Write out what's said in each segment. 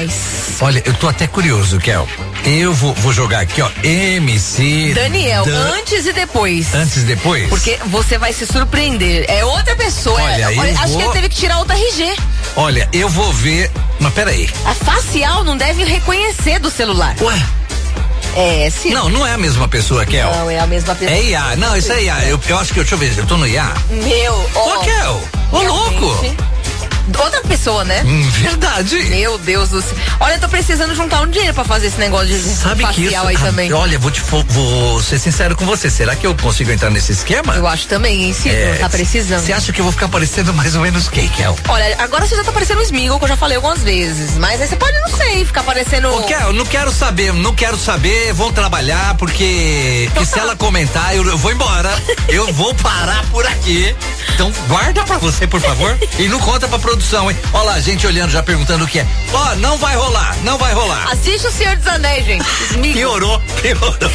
mais. Olha, eu tô até curioso, Kel. Eu vou jogar aqui, ó, MC Daniel, antes e depois. Antes e depois? Porque você vai se surpreender. É outra pessoa. Olha, acho que ele teve que tirar outra RG. Olha, eu vou ver. Mas peraí. A facial não deve reconhecer do celular. Ué? Sim. Não é a mesma pessoa, Kel. Não, é a mesma pessoa. É IA. Não, isso é IA. Eu acho que, deixa eu ver, eu tô no IA. Ô, Kel, ô louco. Outra pessoa, né? Verdade. Meu Deus do céu. Olha, eu tô precisando juntar um dinheiro pra fazer esse negócio de Sabe facial que isso, aí também. Olha, vou ser sincero com você. Será que eu consigo entrar nesse esquema? Eu acho também, hein, Cid? Tá precisando. Você acha que eu vou ficar parecendo mais ou menos quem, Kel? Olha, agora você já tá parecendo um Smigol, que eu já falei algumas vezes. Mas aí você pode, não sei, ficar parecendo... Ô, Kel, não quero saber, vou trabalhar, porque se ela comentar, eu vou embora. Eu vou parar por aqui. Então, guarda pra você, por favor. E não conta pra produção, hein? Olha lá, gente olhando, já perguntando o que é. Ó, não vai rolar. Assiste o Senhor dos Anéis, gente. Piorou. Precioso,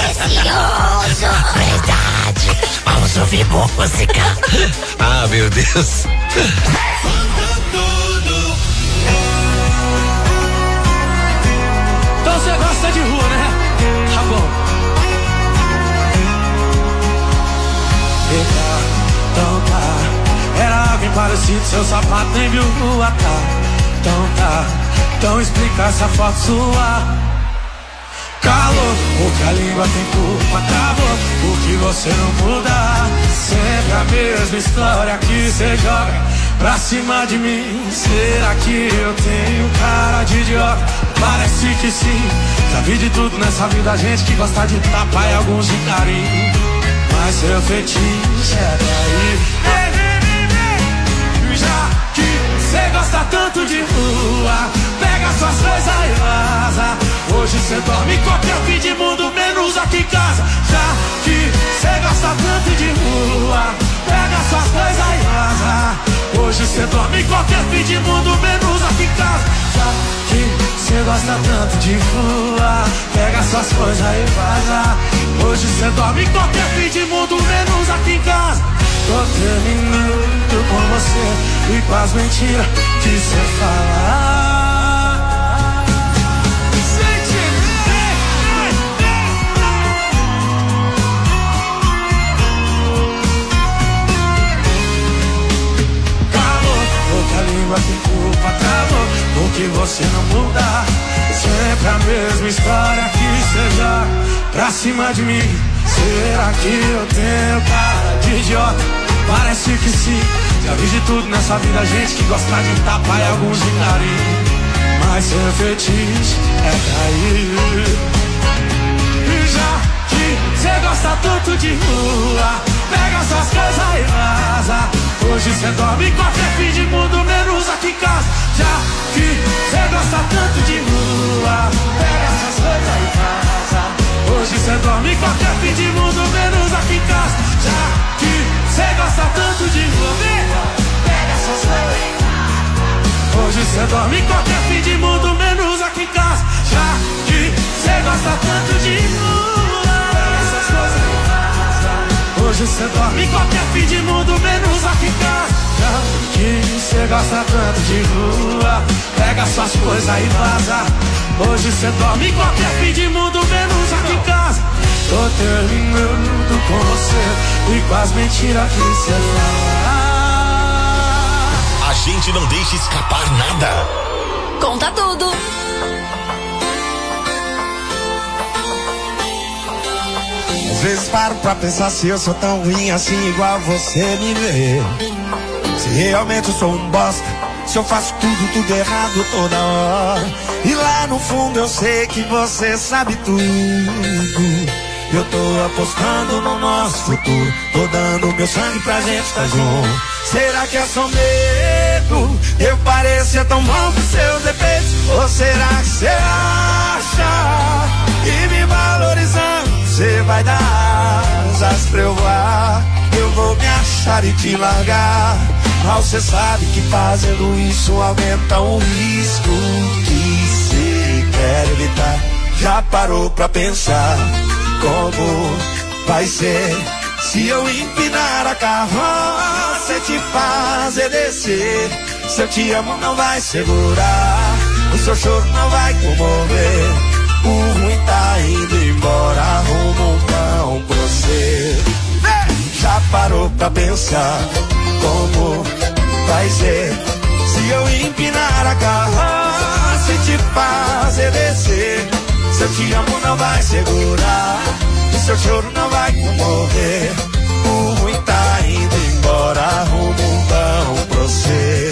verdade. Vamos ouvir música. Ah, meu Deus. Então você gosta de rua, né? Tá bom. Eita, então tá. Era alguém parecido, seu sapato nem viu rua, tá? Então tá. Então explica essa foto sua. Calor, porque a língua tem culpa, acabou. Porque você não muda. Sempre a mesma história que você joga pra cima de mim. Será que eu tenho cara de idiota? Parece que sim. Já vi de tudo nessa vida, gente que gosta de tapar e alguns de carinho. Mas seu fetiche é daí. Já que cê gosta tanto de rua, pega suas coisas e vaza. Hoje cê dorme em qualquer fim de mundo, menos aqui em casa. Já que cê gosta tanto de rua, pega suas coisas e vaza. Hoje cê dorme em qualquer fim de mundo, menos aqui em casa. Já que cê gosta tanto de rua, pega suas coisas e vaza. Hoje cê dorme em qualquer fim de mundo, menos aqui em casa. Tô terminando com você e com as mentiras que cê fala. A língua tem culpa, acabou. Porque você não muda. Sempre a mesma história que cê joga pra cima de mim. Será que eu tenho cara de idiota? Parece que sim. Já vi de tudo nessa vida, gente que gosta de tapar e alguns de carinho. Mas seu fetiche é cair. Já que cê gosta tanto de rua, pega suas coisas e vaza. Hoje cê dorme em qualquer fim de mundo, menos aqui em casa. Já que cê gosta tanto de rua, pega suas coisas e vaza. Hoje cê dorme em qualquer fim de mundo, menos aqui em casa. Já que cê gosta tanto de rua, pega suas coisas e vaza. Hoje cê dorme em qualquer fim de mundo, menos aqui em casa. Já que cê gosta tanto de rua, pega suas coisas e vaza. Hoje cê dorme em qualquer fim de mundo, menos aqui em casa. Já que cê gosta tanto de rua, pega suas coisas e vaza. Hoje cê dorme em qualquer fim de mundo, menos aqui em casa. Tô terminando com você e com as mentiras que cê fala. A gente não deixa escapar nada. Conta tudo. Às vezes paro pra pensar se eu sou tão ruim assim, igual você me vê. Se realmente eu sou um bosta, se eu faço tudo errado toda hora. E lá no fundo eu sei que você sabe tudo. Eu tô apostando no nosso futuro, tô dando meu sangue pra gente estar junto. Será que é só medo? Eu pareço ser tão bom com seus defeitos. Ou será que você acha que me valorizando você vai dar asas pra eu voar? Eu vou me achar e te largar. Mal cê sabe que fazendo isso aumenta o risco que cê quer evitar. Já parou pra pensar como vai ser se eu empinar a carroça e te fazer descer? Se eu te amo não vai segurar o seu choro não vai comover. O ruim tá indo embora, rumo um pão pra você. Já parou pra pensar como vai ser se eu empinar a carroça e te fazer descer? Seu te amo não vai segurar, o seu choro não vai comover. O ruim tá indo embora, rumo um pão pra você.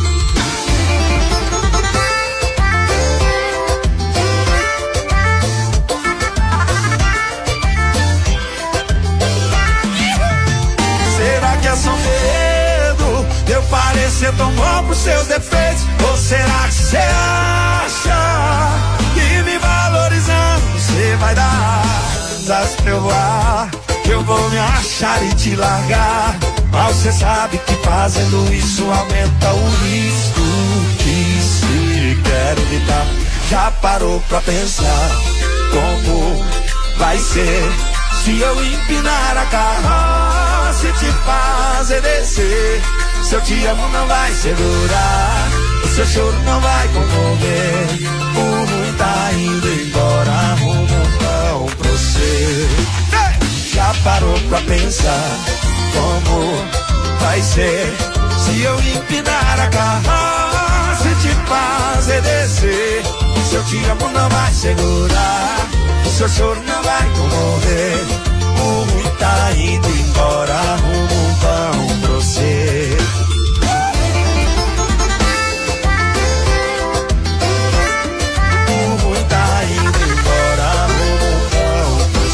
Será que é só medo de eu parecer tão bom pros seus defeitos? Ou será que você acha que me valorizando você vai dar asas pra eu voar? Que eu vou me achar e te largar? Mas você sabe que fazendo isso aumenta o risco que se quer evitar. Já parou pra pensar como vai ser se eu empinar a carroça e te fazer descer? Seu te amo não vai segurar, o seu choro não vai comover. O ruim tá indo embora, rumo um pão pra você. Já parou pra pensar como vai ser se eu empinar a carroça e te fazer descer? Seu te amo não vai segurar, o seu choro não vai comover. O ruim tá indo embora, rumo um pão pra você. O ruim tá indo embora, rumo um pão pra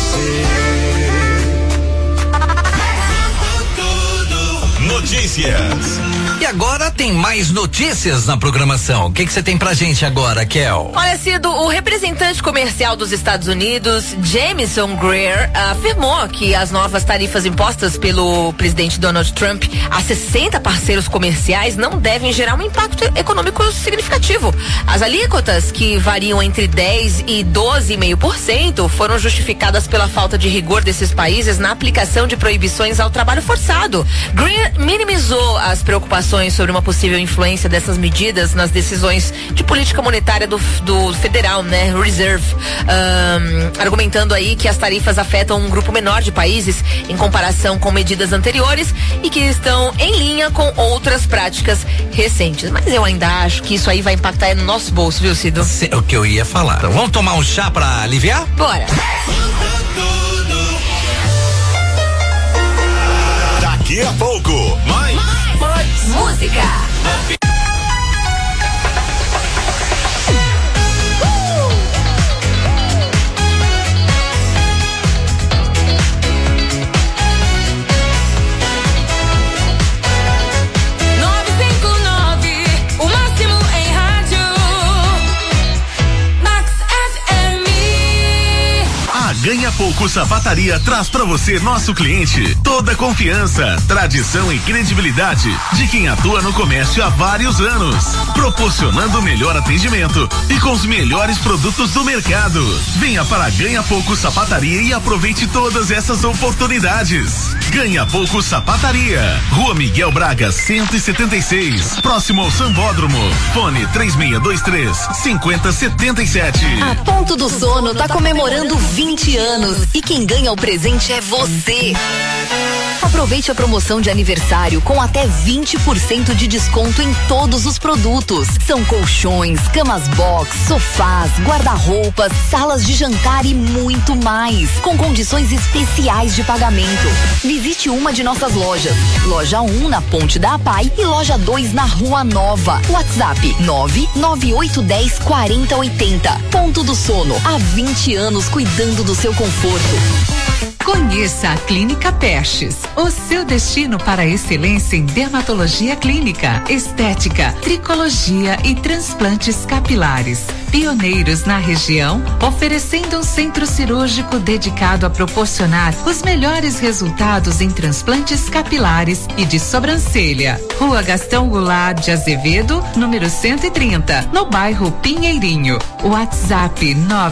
você. Notícias. E agora tem mais notícias na programação. O que você tem pra gente agora, Kel? Olha, Cido, o representante comercial dos Estados Unidos, Jamieson Greer, afirmou que as novas tarifas impostas pelo presidente Donald Trump a 60 parceiros comerciais não devem gerar um impacto econômico significativo. As alíquotas, que variam entre 10% e 12,5%, foram justificadas pela falta de rigor desses países na aplicação de proibições ao trabalho forçado. Greer minimizou as preocupações sobre uma possível influência dessas medidas nas decisões de política monetária do federal, né, Reserve, argumentando aí que as tarifas afetam um grupo menor de países em comparação com medidas anteriores e que estão em linha com outras práticas recentes. Mas eu ainda acho que isso aí vai impactar no nosso bolso, viu, Cido? É o que eu ia falar. Então, vamos tomar um chá pra aliviar? Bora! Daqui a pouco, mais música. Ganha Pouco Sapataria traz pra você, nosso cliente, toda a confiança, tradição e credibilidade de quem atua no comércio há vários anos, proporcionando o melhor atendimento e com os melhores produtos do mercado. Venha para Ganha Pouco Sapataria e aproveite todas essas oportunidades. Ganha Pouco Sapataria, Rua Miguel Braga 176, próximo ao Sambódromo. Fone 3623-5077. A Ponto do Sono tá comemorando 20 anos e quem ganha o presente é você. Aproveite a promoção de aniversário com até 20% de desconto em todos os produtos. São colchões, camas box, sofás, guarda-roupas, salas de jantar e muito mais, com condições especiais de pagamento. Visite uma de nossas lojas. Loja 1 na Ponte da APAI e loja 2 na Rua Nova. WhatsApp 99810-4080. Ponto do Sono, há 20 anos cuidando do seu conforto. Conheça a Clínica Pestes, o seu destino para a excelência em dermatologia clínica, estética, tricologia e transplantes capilares. Pioneiros na região, oferecendo um centro cirúrgico dedicado a proporcionar os melhores resultados em transplantes capilares e de sobrancelha. Rua Gastão Goulart de Azevedo, número 130, no bairro Pinheirinho. WhatsApp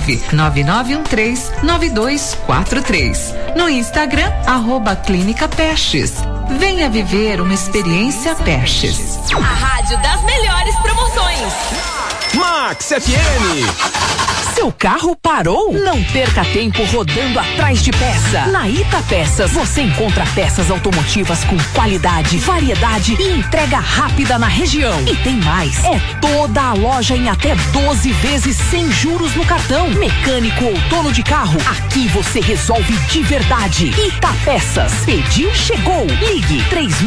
99913-9243. No Instagram, @Clínica Pestes. Venha viver uma experiência Pestes. A rádio das melhores promoções. Max FM. Seu carro parou? Não perca tempo rodando atrás de peça. Na Ita Peças você encontra peças automotivas com qualidade, variedade e entrega rápida na região. E tem mais, é toda a loja em até 12 vezes sem juros no cartão. Mecânico ou dono de carro, aqui você resolve de verdade. Ita Peças, pediu, chegou. Ligue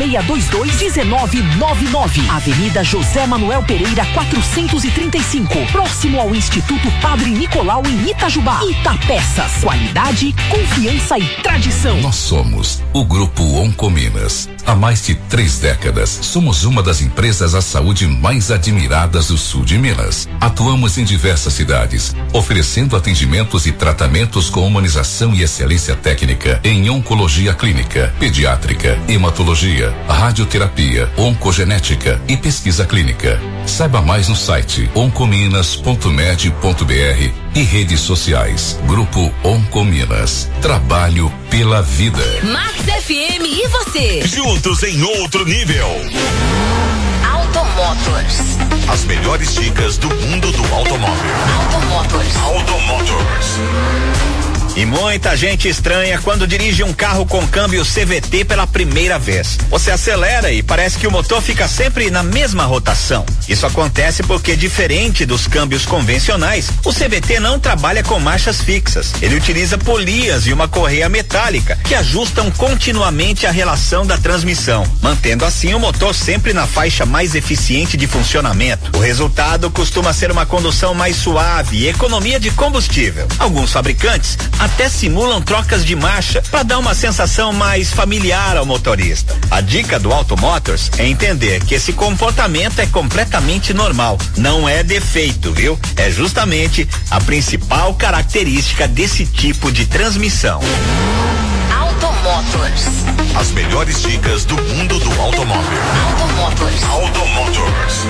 3622-1999. Avenida José Manuel Pereira 435, próximo ao Instituto Padre Nicolau em Itajubá. Ita Peças, qualidade, confiança e tradição. Nós somos o Grupo Oncominas. Há mais de 3 décadas, somos uma das empresas à saúde mais admiradas do sul de Minas. Atuamos em diversas cidades, oferecendo atendimentos e tratamentos com humanização e excelência técnica em oncologia clínica, pediátrica, hematologia, radioterapia, oncogenética e pesquisa clínica. Saiba mais no site oncominas.med.br e redes sociais. Grupo Oncominas. Trabalho pela vida. Max FM e você? Juntos em outro nível. Automotors. As melhores dicas do mundo do automóvel. Automotors. E muita gente estranha quando dirige um carro com câmbio CVT pela primeira vez. Você acelera e parece que o motor fica sempre na mesma rotação. Isso acontece porque, diferente dos câmbios convencionais, o CVT não trabalha com marchas fixas. Ele utiliza polias e uma correia metálica que ajustam continuamente a relação da transmissão, mantendo assim o motor sempre na faixa mais eficiente de funcionamento. O resultado costuma ser uma condução mais suave e economia de combustível. Alguns fabricantes até simulam trocas de marcha para dar uma sensação mais familiar ao motorista. A dica do Automotors é entender que esse comportamento é completamente normal, não é defeito, viu? É justamente a principal característica desse tipo de transmissão. Automotors. As melhores dicas do mundo do automóvel. Automotors.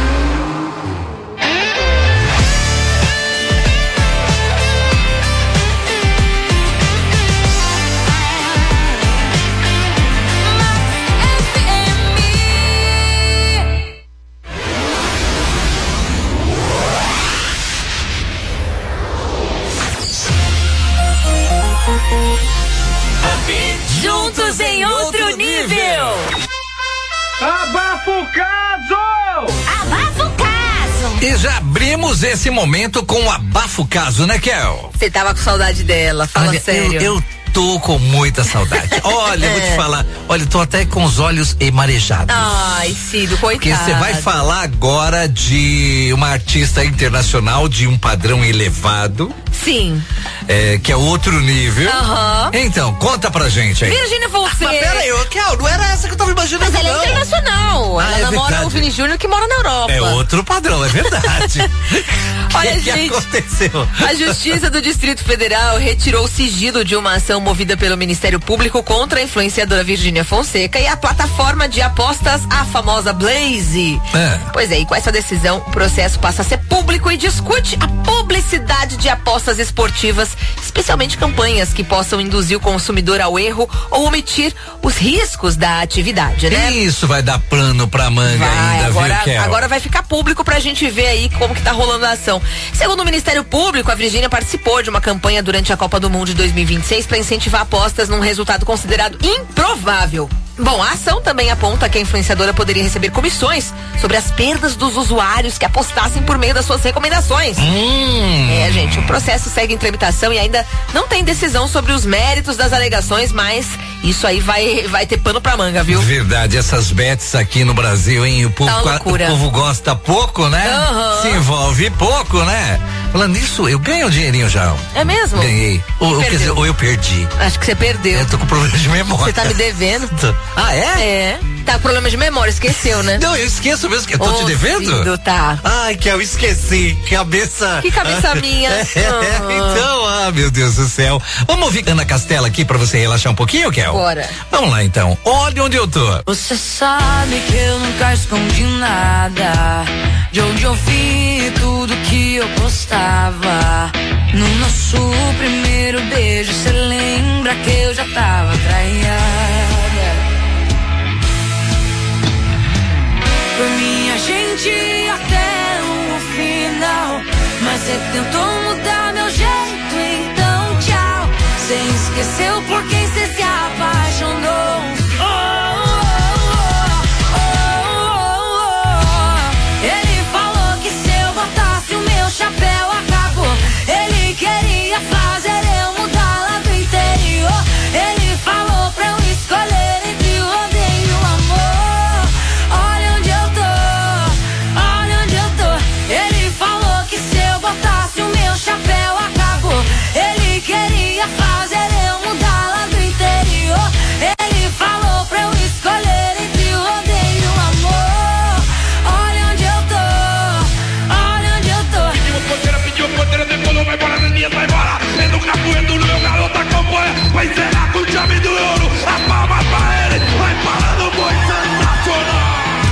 Juntos em outro nível. Abafa o caso! Abafa o caso! E já abrimos esse momento com o Abafa o Caso, né, Kel? Você tava com saudade dela, fala Olha, sério. Eu tô com muita saudade. Olha, vou te falar. Olha, tô até com os olhos emarejados. Ai, Cido, coitado. Porque você vai falar agora de uma artista internacional de um padrão elevado. Sim. Que é outro nível. Aham. Então, conta pra gente aí. Virgínia Fonseca. Mas peraí, Kel, não era essa que eu tava imaginando. Mas ela é internacional. Ela namora verdade. o Vini Júnior que mora na Europa. É outro padrão, é verdade. Olha, que gente, aconteceu? A Justiça do Distrito Federal retirou o sigilo de uma ação movida pelo Ministério Público contra a influenciadora Virgínia Fonseca e a plataforma de apostas, a famosa Blaze. Pois é, e com essa decisão, o processo passa a ser público e discute a publicidade de apostas esportivas, especialmente campanhas que possam induzir o consumidor ao erro ou omitir os riscos da atividade, né? Isso vai dar plano pra manga ainda, agora, viu, Kel? agora vai ficar público pra gente ver aí como que tá rolando a ação. Segundo o Ministério Público, a Virgínia participou de uma campanha durante a Copa do Mundo de 2026 para incentivar apostas num resultado considerado improvável. Bom, a ação também aponta que a influenciadora poderia receber comissões sobre as perdas dos usuários que apostassem por meio das suas recomendações. Gente, o processo segue em tramitação e ainda não tem decisão sobre os méritos das alegações, mas isso aí vai ter pano pra manga, viu? Verdade, essas bets aqui no Brasil, hein? O povo, Tá o povo gosta pouco, né? Uhum. Se envolve pouco, né? Falando nisso, eu ganhei um dinheirinho já. É mesmo? Ganhei. Quer dizer, ou eu perdi. Acho que você perdeu. Eu tô com problema de memória. Você tá me devendo. Ah, é? É. Tá com problema de memória, esqueceu, né? Não, eu esqueço mesmo que eu tô te devendo. Cido, tá. Ai, que eu esqueci. Cabeça. Que cabeça minha. Então, meu Deus do céu. Vamos ouvir Ana Castela aqui pra você relaxar um pouquinho, Kel? Bora. Vamos lá, então. Olha onde eu tô. Você sabe que eu nunca escondi nada de onde eu vi tudo que eu postava. No nosso primeiro beijo, cê lembra que eu já tava traiada. Por mim a gente ia até o final. Você tentou mudar meu jeito, então tchau. Você esqueceu por quem você se apaixonou. Ele falou que se eu botasse o meu chapéu acabou. Ele queria fazer eu mudar lá do interior. Ele falou pra eu escolher entre o rodeio e o amor. Olha onde eu tô, olha onde eu tô. Ele falou que se eu botasse o meu chapéu acabou. Ele queria fazer eu mudar lá do interior. Ele falou pra eu escolher entre o rodeio e o amor. Olha onde eu tô, olha onde eu tô. Pediu porteira, depois não vai embora, Neninha vai embora. É no capoeiro do meu garoto acompanha. Vai encerrar com chave do ouro. A palma pra ele, vai parar no boi sensacional.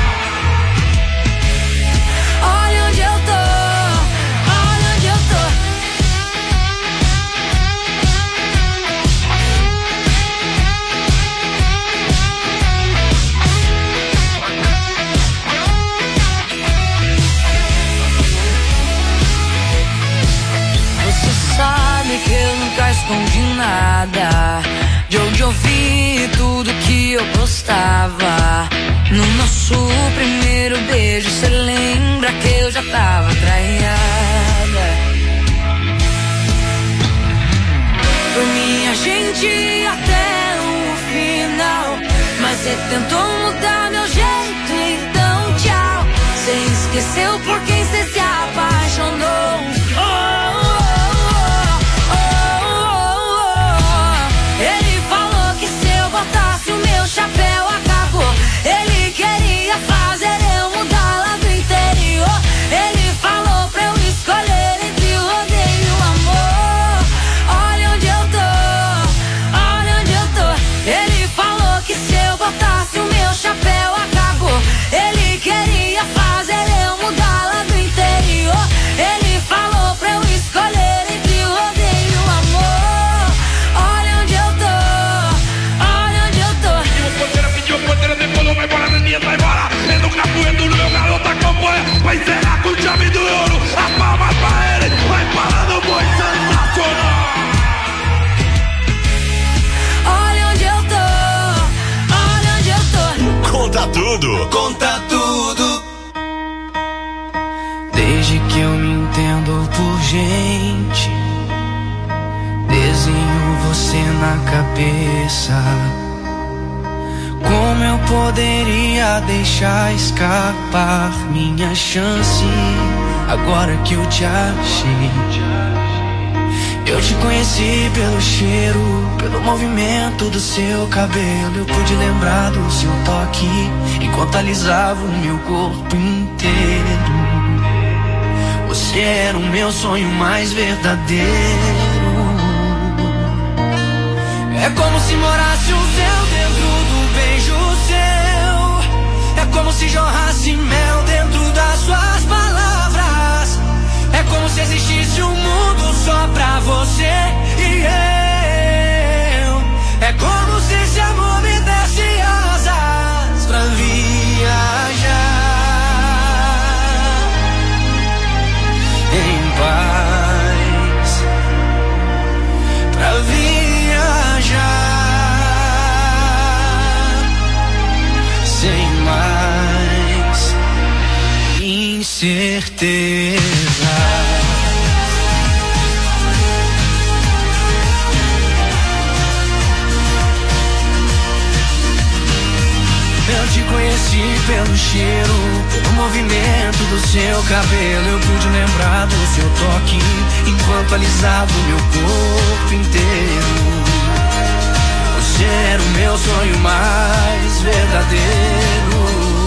Olha onde eu tô, olha onde eu tô. Você sabe que eu nunca escondi nada. De onde eu vi tudo que eu gostava. No nosso primeiro beijo, cê lembra que eu já tava traiada. Por mim a gente ia até o final. Mas cê tentou mudar meu jeito, então tchau. Cê esqueceu por quem cê se apaixonou. Ele falou que se eu botasse o meu chapéu acabou. Ele queria fazer eu mudar lá do interior. Ele falou pra eu escolher entre o rodeio e o amor. Olha onde eu tô, olha onde eu tô. Ele falou que se eu botasse o meu chapéu acabou. Ele queria fazer eu mudar lá do interior. Ele falou pra eu escolher entre o rodeio e o amor. Olha onde eu tô, olha onde eu tô. Pediu porteira, depois não vai embora, Neninha vai embora. É no capoeiro do meu garoto acompanha. Vai encerrar com chave do ouro. A palma pra ele, vai parar no boi sensacional. Olha onde eu tô, olha onde eu tô. Conta tudo. Conta tudo. Desde que eu me entendo por gente, desenho você na cabeça. Como eu poderia deixar escapar minha chance agora que eu te achei? Eu te conheci pelo cheiro, pelo movimento do seu cabelo. Eu pude lembrar do seu toque enquanto alisava o meu corpo inteiro. Você era o meu sonho mais verdadeiro. É como se morasse o céu dentro do beijo seu. É como se jorrasse mel dentro das suas palavras. É como se existisse um mundo só pra você e eu. É como se esse amor me desse asas pra viajar em paz, pra viajar sem mais incerteza. Eu te conheci pelo cheiro, pelo movimento do seu cabelo. Eu pude lembrar do seu toque enquanto alisava o meu corpo inteiro. Você era o meu sonho mais verdadeiro.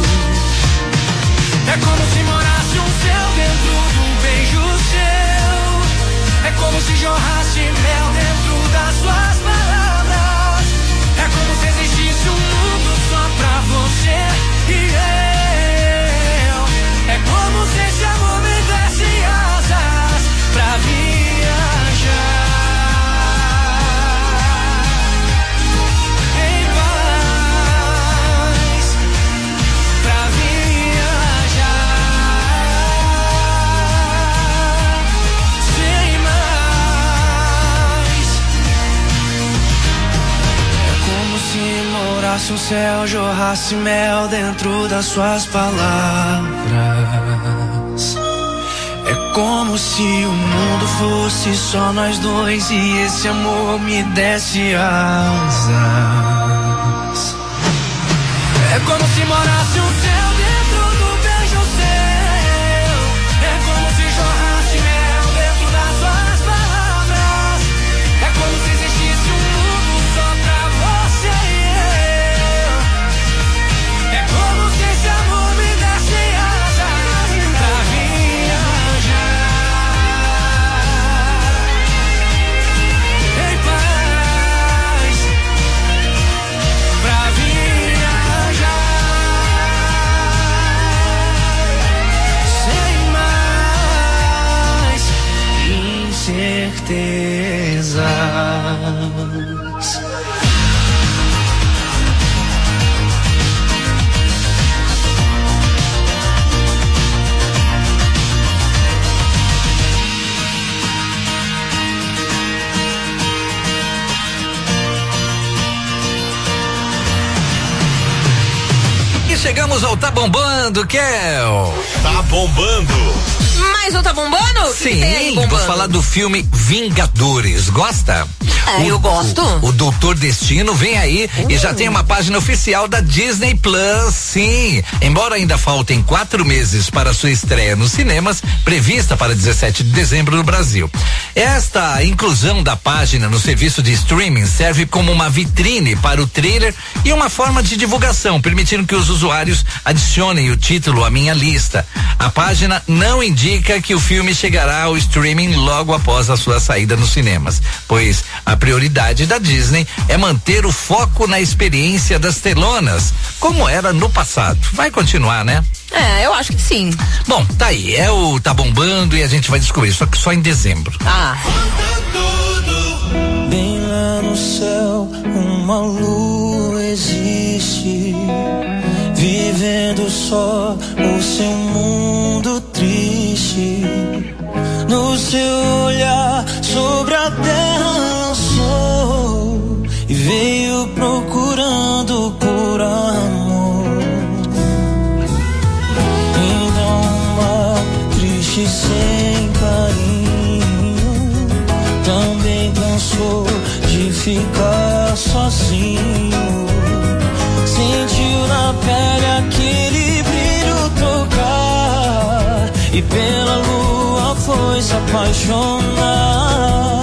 É como se morasse um céu dentro de um beijo seu. É como se jorrasse mel dentro das suas palavras. É como se existisse um mundo só pra você e eu. É como se esse amor me desse asas pra viajar em paz, pra viajar se um céu jorrasse mel dentro das suas palavras. É como se o mundo fosse só nós dois e esse amor me desse asas. É como se morasse um céu dentro do beijo seu. É como se jorrasse mel dentro das suas palavras. É como se existisse um mundo só pra você e eu. É como se esse amor me desse asas pra viajar em paz, pra certezas. E chegamos ao Tá Bombando, Kel. Tá bombando. Mais um Tá Bombando? Sim, vamos falar do filme Vingadores. Gosta? Eu gosto. O Doutor Destino vem aí e já tem uma página oficial da Disney Plus, sim. Embora ainda faltem 4 meses para sua estreia nos cinemas, prevista para 17 de dezembro no Brasil. Esta inclusão da página no serviço de streaming serve como uma vitrine para o trailer e uma forma de divulgação, permitindo que os usuários adicionem o título à minha lista. A página não indica que o filme chegará ao streaming logo após a sua saída nos cinemas, pois a prioridade da Disney é manter o foco na experiência das telonas, como era no passado. Vai continuar, né? Eu acho que sim. Bom, tá aí, Tá Bombando e a gente vai descobrir, só que só em dezembro. Bem lá no céu, uma lua existe, vivendo só o seu mundo triste. No seu olhar sobre a terra lançou e veio procurando por amor. Então uma triste sem carinho também cansou de ficar sozinho. Sentiu na pele aquele brilho tocar e pela lua foi se apaixonar.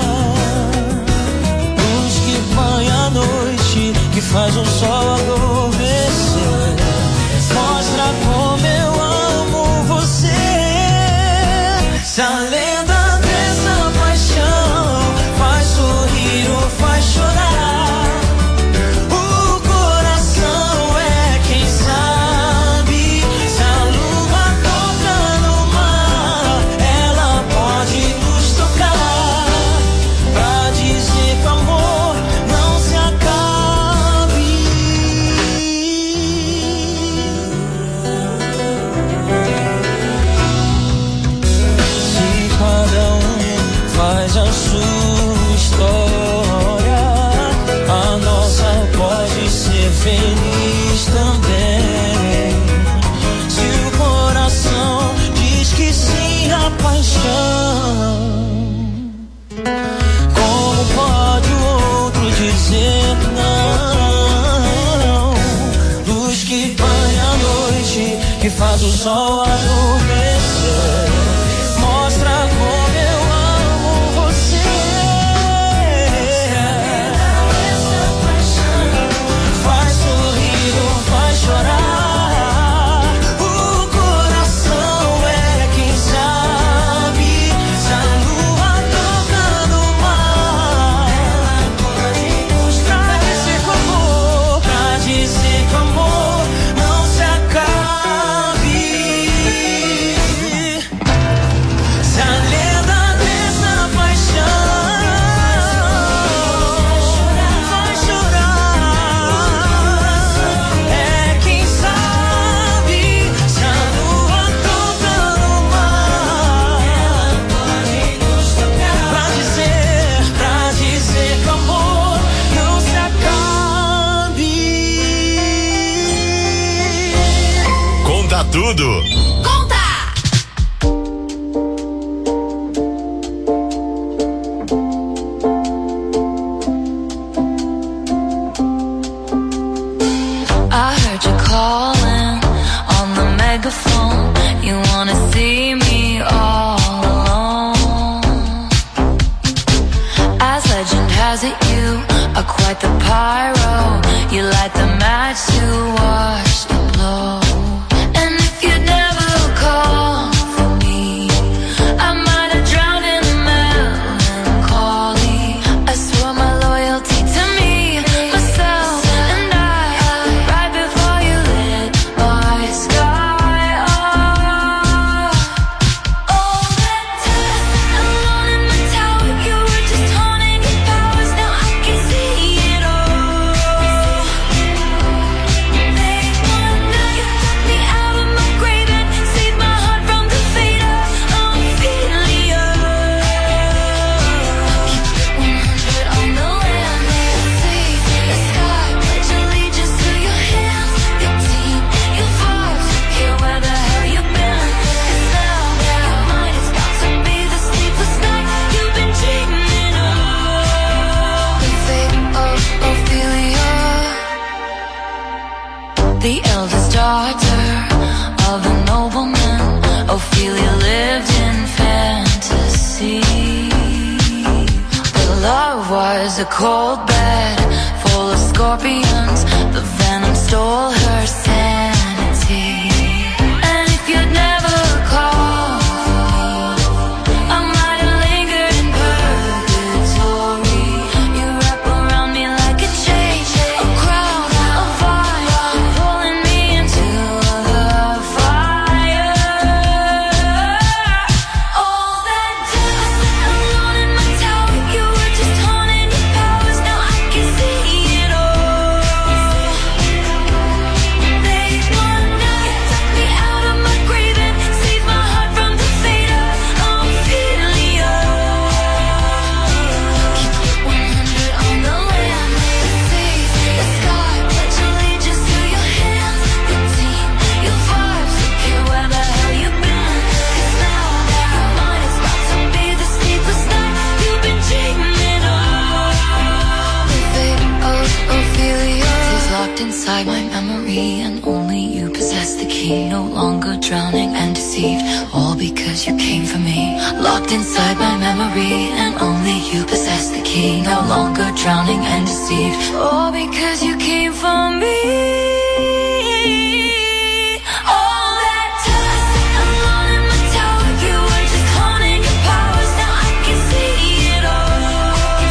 Luz que banha a noite, que faz o sol adormecer, mostra como eu amo você. Se a lenda dessa paixão faz sorrir ou faz chorar, o coração é quem sabe. Se a lua toca no mar, ela pode nos tocar pra dizer que o amor não se acabe. tudo. Conta! I heard you calling on the megaphone. You wanna see me all alone. As legend has it, you are quite the pyro. You light the match to watch the blow. And if you never call for me, I might have drowned in melancholy. I swore my loyalty to me, myself, and I. Right before you lit my sky up. All that time, alone in my tower, you were just haunting your powers. Now I can see it all. Late one night, you took me out of my grave and saved my heart from the fate of Ophelia. Keep it 100 on the land, see the sky, pledge allegiance to your hands, your team, your vibes, here where the hell you been? 'Cause now your mind is about to be the sleepless night you've been dreaming of. The fate of Ophelia, the eldest daughter of a nobleman. Ophelia lived in fantasy. But love was a cold bed full of scorpions. The venom stole her sanity. And if you'd never called for me, I might have lingered in purgatory. You wrap around me like a chain, a crown, a vine, pulling me into the fire. All that time, alone in my tower, you were just haunting your powers. Now I can see it all. Late one night, you took me out of my grave and saved my heart from the fate of Ophelia. Keep it 100 on the land, see the sky, pledge allegiance to your hands, your team, your vibes, here where the hell you been? 'Cause now your mind is about to be the sleepless night you've been dreaming of. The fate of Ophelia is locked inside my memory, and only you possess the key. No longer drowning and deceived, all because you came for me. Locked inside my memory, and only you possess the key. No longer drowning and deceived, all because you came for me. All that time, alone in my tower, you were just haunting your powers. Now I can see it all.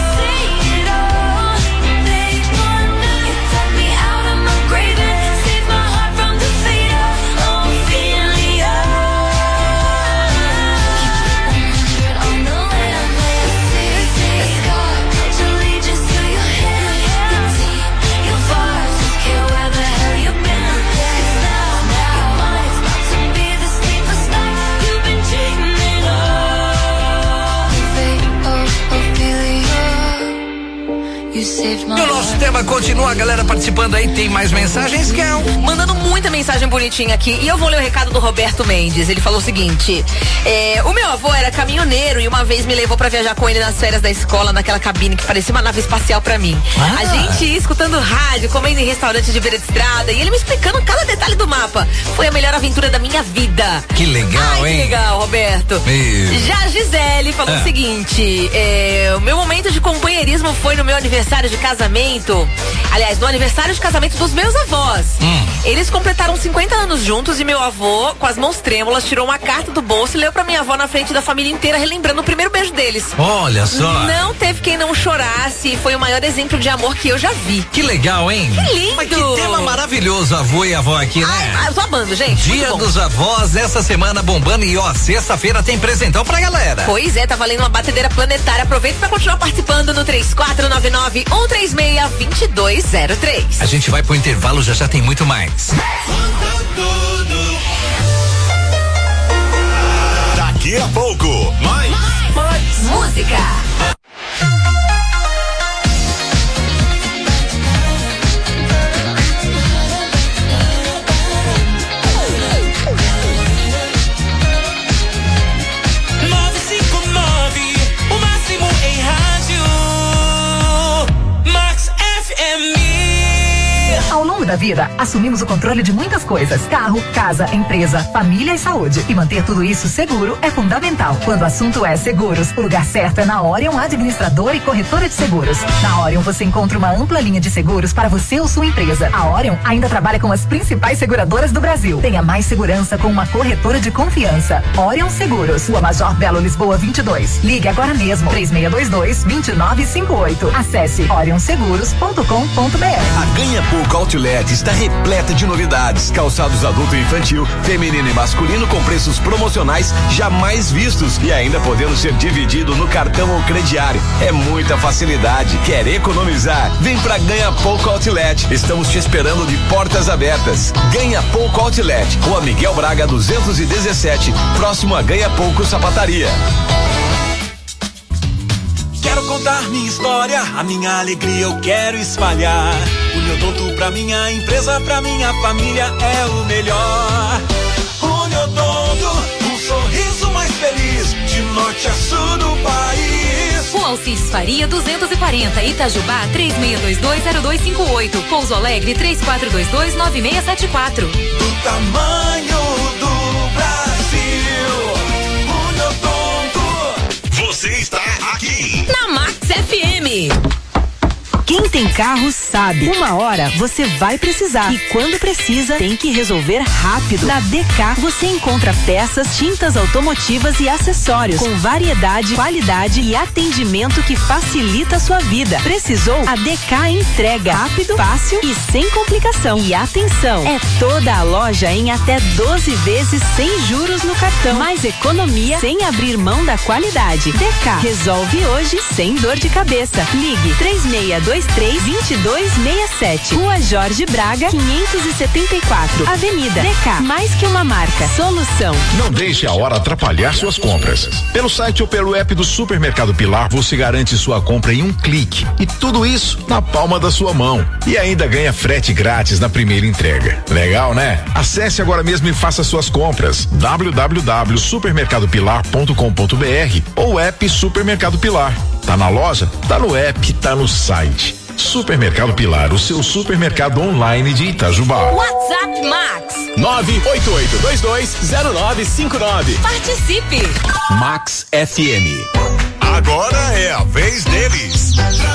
Late one night, you took me out of my grave and saved my heart from the fate of Ophelia. Keep it 100 on the land, see the sky, pledge allegiance to your hands, your team, your vibes, here where the hell you been? 'Cause now your mind is about to be the sleepless night you've been dreaming of. The fate of Ophelia, you saved my E o nosso tema continua, a galera participando aí, tem mais mensagens, Kel? Mandando muita mensagem bonitinha aqui. E eu vou ler o recado do Roberto Mendes. Ele falou o seguinte: o meu avô era caminhoneiro e uma vez me levou pra viajar com ele nas férias da escola, naquela cabine que parecia uma nave espacial pra mim. A gente ia escutando rádio, comendo em restaurante de beira de estrada e ele me explicando cada detalhe do mapa. Foi a melhor aventura da minha vida. Que legal, hein? Que legal, Roberto. Já a Gisele falou o seguinte: o meu momento de companheirismo foi no meu aniversário de casamento. Aliás, no aniversário de casamento dos meus avós. Eles completaram 50 anos juntos e meu avô, com as mãos trêmulas, tirou uma carta do bolso e leu pra minha avó na frente da família inteira, relembrando o primeiro beijo deles. Olha só. Não teve quem não chorasse e foi o maior exemplo de amor que eu já vi. Que legal, hein? Que lindo. Mas que tema maravilhoso, avô e avó aqui, né? Ai, eu tô amando, gente. Dia dos avós, essa semana bombando e ó, sexta-feira tem presentão pra galera. Pois é, tá valendo uma batedeira planetária. Aproveita pra continuar participando no 3499-136-2203. A gente vai pro intervalo, já tem muito mais. Daqui a pouco, mais música. da vida, assumimos o controle de muitas coisas: carro, casa, empresa, família e saúde. E manter tudo isso seguro é fundamental. Quando o assunto é seguros, o lugar certo é na Orion Administradora e Corretora de Seguros. Na Orion você encontra uma ampla linha de seguros para você ou sua empresa. A Orion ainda trabalha com as principais seguradoras do Brasil. Tenha mais segurança com uma corretora de confiança. Orion Seguros, Rua Major Belo Lisboa 22. Ligue agora mesmo, 3622-2958. Acesse orionseguros.com.br. A Ganha Pouco Outlet está repleta de novidades. Calçados adulto e infantil, feminino e masculino com preços promocionais jamais vistos e ainda podendo ser dividido no cartão ou crediário. É muita facilidade. Quer economizar? Vem pra Ganha Pouco Outlet. Estamos te esperando de portas abertas. Ganha Pouco Outlet, Rua Miguel Braga 217, próximo a Ganha Pouco Sapataria. Quero contar minha história, a minha alegria eu quero espalhar. Uniodonto pra minha empresa, pra minha família é o melhor. Uniodonto, um sorriso mais feliz, de norte a sul do país. Rua Alcides Faria 240, Itajubá 36220258, Pouso Alegre 34229674. Do tamanho do Brasil, Uniodonto. Você está aqui na Max FM. Quem tem carro sabe, uma hora você vai precisar e quando precisa tem que resolver rápido. Na DK você encontra peças, tintas automotivas e acessórios com variedade, qualidade e atendimento que facilita a sua vida. Precisou? A DK entrega rápido, fácil e sem complicação. E atenção, é toda a loja em até 12 vezes sem juros no cartão. Mais economia sem abrir mão da qualidade. DK resolve hoje sem dor de cabeça. Ligue 3623-2267. Rua Jorge Braga 574. Avenida DK. Mais que uma marca. Solução. Não deixe a hora atrapalhar suas compras. Pelo site ou pelo app do Supermercado Pilar, você garante sua compra em um clique. E tudo isso na palma da sua mão. E ainda ganha frete grátis na primeira entrega. Legal, né? Acesse agora mesmo e faça suas compras. www.supermercadopilar.com.br ou app Supermercado Pilar. Tá na loja? Tá no app, tá no site. Supermercado Pilar, o seu supermercado online de Itajubá. WhatsApp Max 988220959. Participe. Max FM. Agora é a vez deles.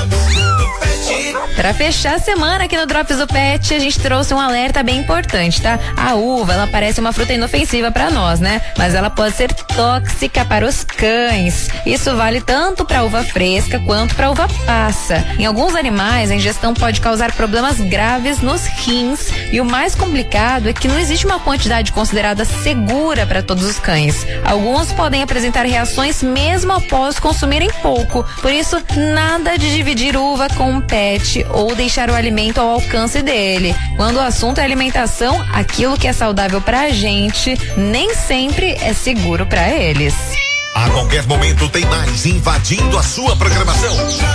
Pra fechar a semana aqui no Drops do Pet, a gente trouxe um alerta bem importante, tá? A uva, ela parece uma fruta inofensiva pra nós, né? Mas ela pode ser tóxica para os cães. Isso vale tanto pra uva fresca quanto pra uva passa. Em alguns animais, a ingestão pode causar problemas graves nos rins. E o mais complicado é que não existe uma quantidade considerada segura para todos os cães. Alguns podem apresentar reações mesmo após consumirem pouco. Por isso, nada de dividir uva com um pet ou deixar o alimento ao alcance dele. Quando o assunto é alimentação, aquilo que é saudável pra gente nem sempre é seguro pra eles. A qualquer momento tem mais invadindo a sua programação.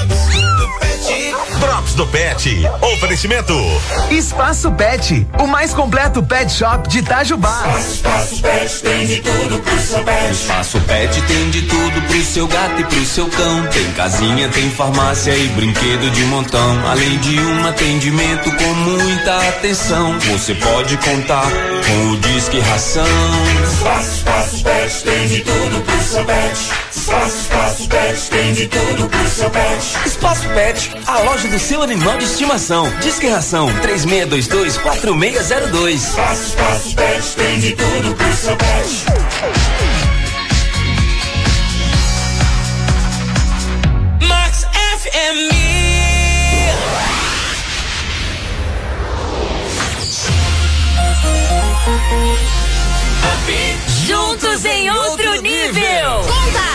Drops do Pet. Oferecimento Espaço Pet, o mais completo pet shop de Itajubá. Espaço Pet tem de tudo pro seu pet. Espaço Pet tem de tudo pro seu gato e pro seu cão. Tem casinha, tem farmácia e brinquedo de montão. Além de um atendimento com muita atenção. Você pode contar com o Disque Ração. Espaço Pet tem de tudo pro seu pet. Espaço Pet tem de tudo pro seu pet. Espaço Pet, a loja do seu animal de estimação. Disque Ração 3622-4602. Espaço Pet tem de tudo pro seu pet. Max FM. Juntos em outro nível.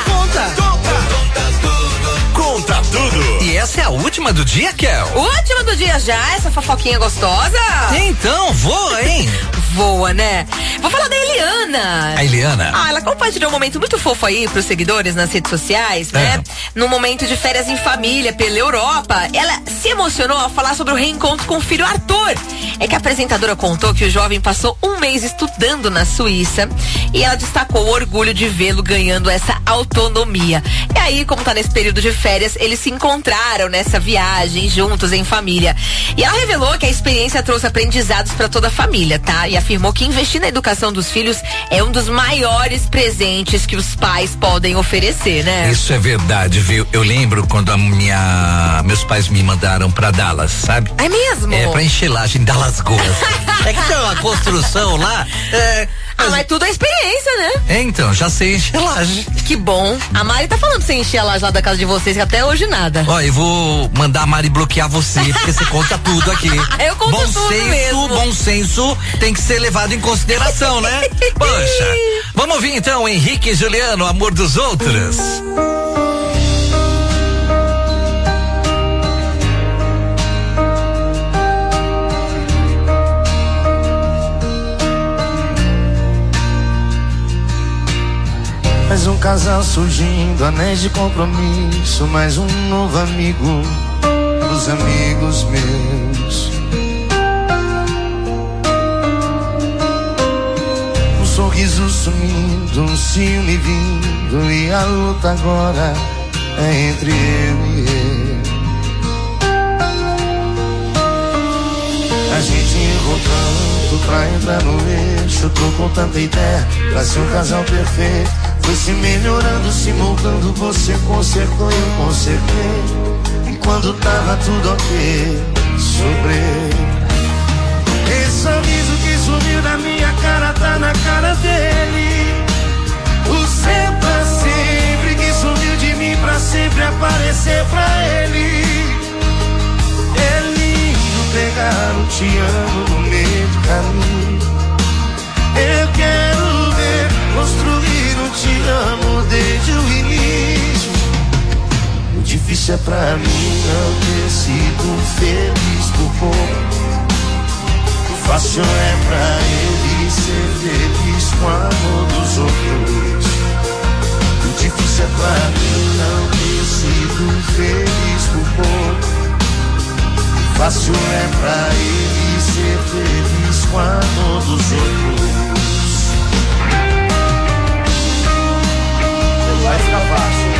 Conta tudo. E essa é a última do dia, Kel? Última do dia já, essa fofoquinha gostosa? Então, voa, hein? Voa, né? Vou falar da Eliana. A Eliana? Ela compartilhou um momento muito fofo aí pros seguidores nas redes sociais, né? no momento de férias em família pela Europa, ela se emocionou ao falar sobre o reencontro com o filho Arthur. É que a apresentadora contou que o jovem passou um mês estudando na Suíça e ela destacou o orgulho de vê-lo ganhando essa autonomia. E aí, como tá nesse período de férias, eles se encontraram nessa viagem juntos em família. E ela revelou que a experiência trouxe aprendizados para toda a família, tá? E afirmou que investir na educação dos filhos é um dos maiores presentes que os pais podem oferecer, né? Isso é verdade, viu? Eu lembro quando meus pais me mandaram pra Dallas, sabe? É mesmo? É, pra enxelagem Dallas Goas. É que tem uma construção lá. Mas tudo é experiência, né? Então, já sei encher laje. Que bom. A Mari tá falando pra você encher a laje lá da casa de vocês, que até hoje nada. Ó, eu vou mandar a Mari bloquear você, porque você conta tudo aqui. Eu conto tudo mesmo. Bom senso tem que ser levado em consideração, né? Poxa. Vamos ouvir então Henrique e Juliano, Amor dos Outros. Mais um casal surgindo, anéis de compromisso, mais um novo amigo dos amigos meus. Um sorriso sumindo, um ciúme vindo, e a luta agora é entre eu e ele. A gente errou tanto pra entrar no eixo, trocou tanta ideia pra ser um casal perfeito. Foi se melhorando, se moldando, você consertou e eu consertei. E quando tava tudo ok, sobrei. Esse sorriso que sumiu da minha cara tá na cara dele. O seu pra sempre que sumiu de mim pra sempre aparecer pra ele. É lindo pegar o te amo no meio do caminho. Eu quero ver construir um te amo desde o início. O difícil é pra mim não ter sido feliz por pouco. O fácil é pra ele ser feliz com o amor dos outros. O difícil é pra mim não ter sido feliz por pouco. O fácil é pra ele ser feliz com o amor dos outros. Vai ficar fácil.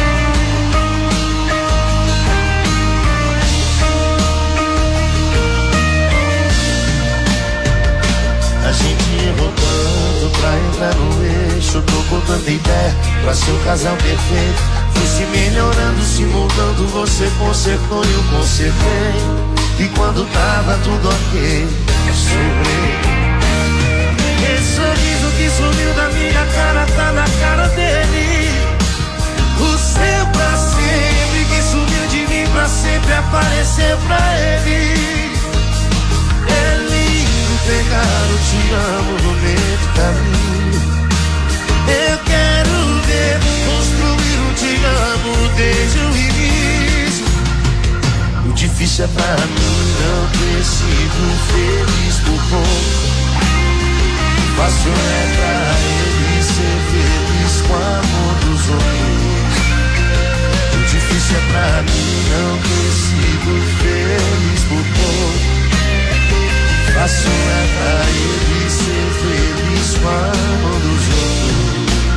A gente errou tanto pra entrar no eixo, trocou tanta ideia pra ser um casal perfeito. Foi se melhorando, se moldando, você consertou e eu consertei. E quando tava tudo ok, sobrei. Esse sorriso que sumiu da minha cara tá na cara dele. O seu pra sempre que sumiu de mim pra sempre aparecer pra ele. É lindo pegar o te amo no meio do caminho. Eu quero ver construir um te amo desde o início. O difícil é pra mim não ter sido feliz por pouco. O fácil é pra ele ser feliz com o amor dos outros. O difícil é pra mim não ter sido feliz por pouco. Fácil é pra ele ser feliz com o amor dos outros.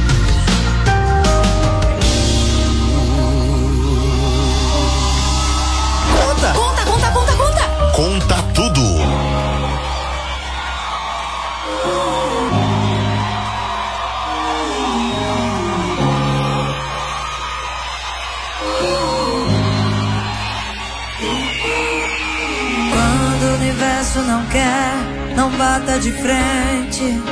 Conta! Conta, conta, conta, conta! Conta tudo! Não quer, não bata de frente.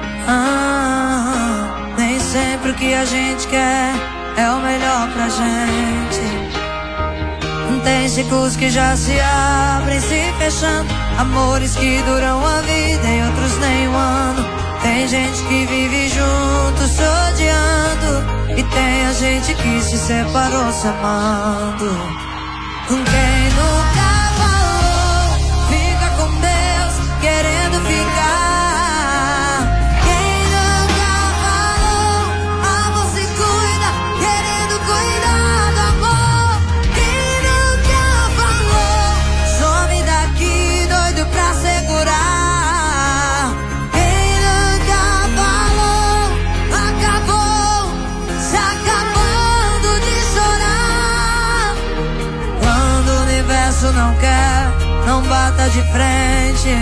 Nem sempre o que a gente quer é o melhor pra gente. Tem ciclos que já se abrem, se fechando. Amores que duram a vida e outros nem um ano. Tem gente que vive junto, se odiando. E tem a gente que se separou se amando. Quem nunca querendo ficar. Quem nunca falou, amor se cuida, querendo cuidar do amor. bata de frente.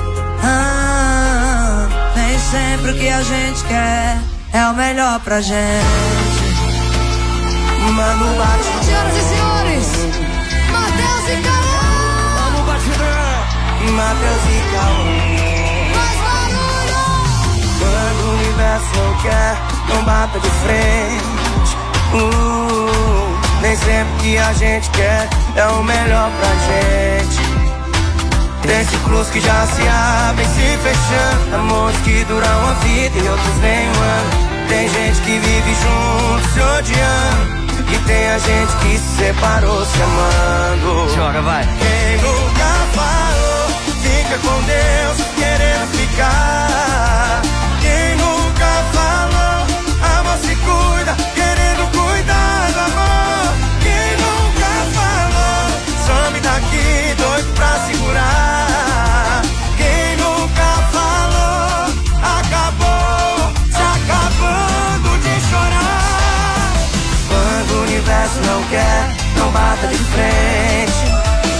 Nem sempre o que a gente quer é o melhor pra gente. Mano, bate. Senhoras e senhores, Matheus e Cauã. Mano, batidão. Matheus e Cauã. Mais barulho. Quando o universo não quer, não bata de frente. Nem sempre o que a gente quer é o melhor pra gente. Tem ciclos que já se abrem, se fechando. Amores que duram a vida e outros nem um ano. Tem gente que vive junto, se odiando. E tem a gente que se separou se amando. Joga, vai. Quem nunca falou, fica com Deus, querendo ficar. Quem nunca falou, amor se cuida, querendo cuidar do amor. Quem nunca falou, some daqui, doido pra segurar. Quem nunca falou, acabou, se acabando de chorar. Quando o universo não quer, não bata de frente.